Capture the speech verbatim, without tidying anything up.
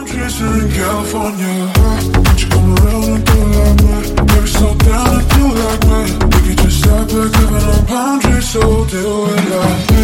trees in California. Won't you come around and do it like me? Baby, slow down and do it like me. We can just stop like living on palm trees, so do it like me.